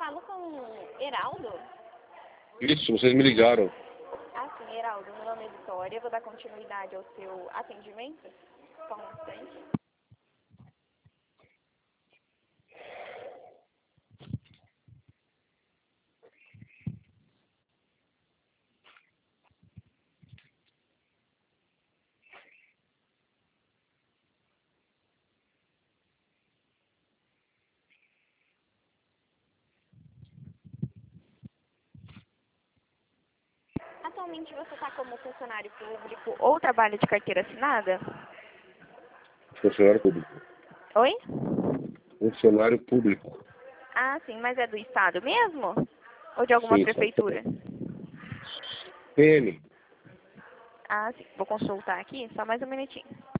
falo com Heraldo? Isso, vocês me ligaram. Ah, sim, Heraldo. Meu nome é Vitória. Vou dar continuidade ao seu atendimento. Só um instante. Atualmente você está como funcionário público ou trabalha de carteira assinada? Funcionário público. Oi? Funcionário público. Ah, sim, mas é do Estado mesmo? Ou de alguma Sim, prefeitura? PM. Ah, sim. Vou consultar aqui, só mais um minutinho.